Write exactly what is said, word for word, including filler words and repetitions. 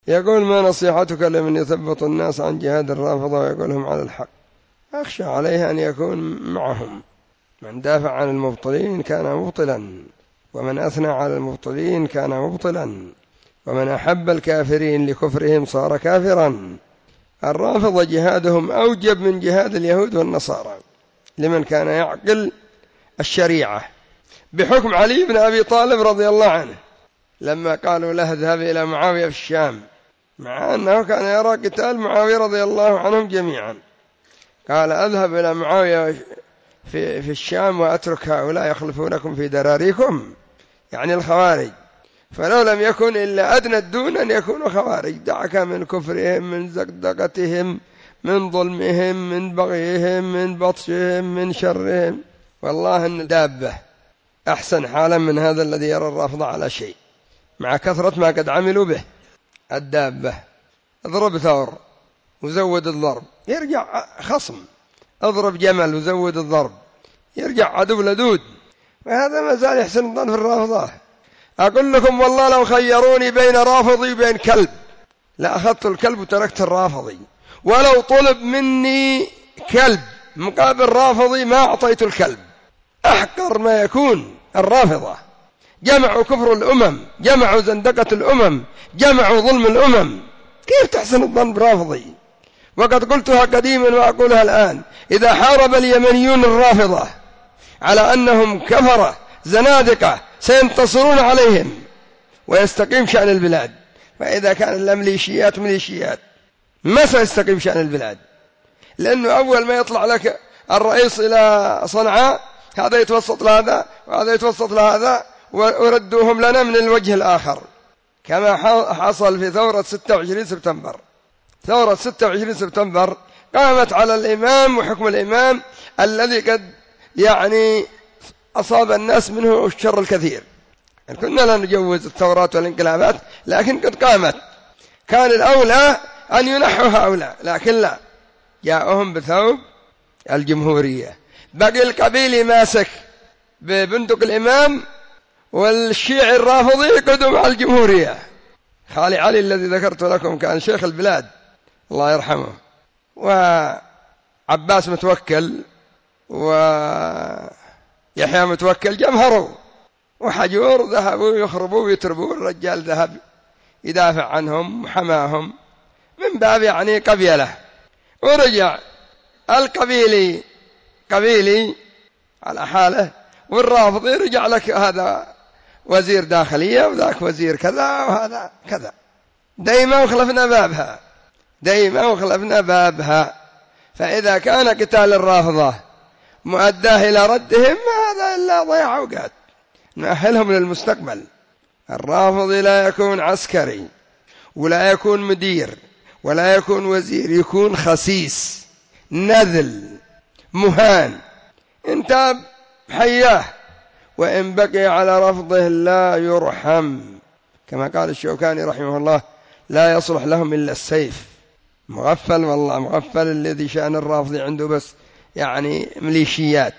يقول: ما نصيحتك لمن يثبط الناس عن جهاد الرافضة ويقولهم على الحق؟ أخشى عليه أن يكون معهم. من دافع عن المبطلين كان مبطلا، ومن أثنى على المبطلين كان مبطلا، ومن أحب الكافرين لكفرهم صار كافرا. الرافضة جهادهم أوجب من جهاد اليهود والنصارى لمن كان يعقل الشريعة، بحكم علي بن أبي طالب رضي الله عنه لما قالوا له: اذهب إلى معاوية في الشام، مع أنه كان يرى قتال معاوية رضي الله عنهم جميعا، قال: أذهب إلى معاوية في, في الشام وأترك هؤلاء يخلفونكم في دراريكم، يعني الخوارج، فلو لم يكن إلا أدنى الدون أن يكونوا خوارج، دعك من كفرهم، من زقدقتهم، من ظلمهم، من بغيهم، من بطشهم، من شرهم. والله أن دابة أحسن حالا من هذا الذي يرى الرافضة على شيء، مع كثرة ما قد عملوا به. الدابة اضرب ثور وزود الضرب يرجع خصم، اضرب جمل وزود الضرب يرجع عدو لدود، وهذا ما زال يحسن الظن في الرافضة. أقول لكم والله لو خيروني بين رافضي وبين كلب لأخذت الكلب وتركت الرافضي، ولو طلب مني كلب مقابل رافضي ما أعطيت الكلب. أحقر ما يكون الرافضة، جمعوا كفر الأمم، جمعوا زندقة الأمم، جمعوا ظلم الأمم، كيف تحسن الظن برافضي؟ وقد قلتها قديما وأقولها الآن: إذا حارب اليمنيون الرافضة على أنهم كفرة زنادقة سينتصرون عليهم ويستقيم شأن البلاد، فإذا كان الميليشيات ميليشيات ما سيستقيم شأن البلاد، لأنه أول ما يطلع لك الرئيس إلى صنعاء هذا يتوسط لهذا وهذا يتوسط لهذا وردوهم لنا من الوجه الآخر، كما حصل في ثورة ستة وعشرين سبتمبر. ثورة ستة وعشرين سبتمبر قامت على الإمام وحكم الإمام الذي قد يعني أصاب الناس منه الشر الكثير. يعني كنا لا نجوز الثورات والانقلابات، لكن قد قامت، كان الأولى أن ينحوا هؤلاء، لكن لا، جاءهم بثوب الجمهورية. بقي القبيلي ماسك ببندق الإمام والشيعي الرافضي قدوا مع الجمهورية. خالي علي الذي ذكرت لكم كان شيخ البلاد الله يرحمه، وعباس متوكل ويحيى متوكل جمهروا، وحجور ذهبوا يخربوا ويتربوا، الرجال ذهب يدافع عنهم وحماهم من باب يعني قبيلة، ورجع القبيلي قبيلي على حاله، والرافضي رجع لك هذا وزير داخلية وذاك وزير كذا وهذا كذا، دايما وخلفنا بابها، دايما وخلفنا بابها. فإذا كان قتال الرافضة مؤداه إلى ردهم هذا إلا ضياع أوقات، نأهلهم للمستقبل. الرافضي لا يكون عسكري ولا يكون مدير ولا يكون وزير، يكون خسيس نذل مهان، انت حياه، وإن بقي على رفضه لا يرحم، كما قال الشوكاني رحمه الله: لا يصلح لهم إلا السيف. مغفل والله، مغفل الذي شأن الرافض عنده بس يعني ميليشيات.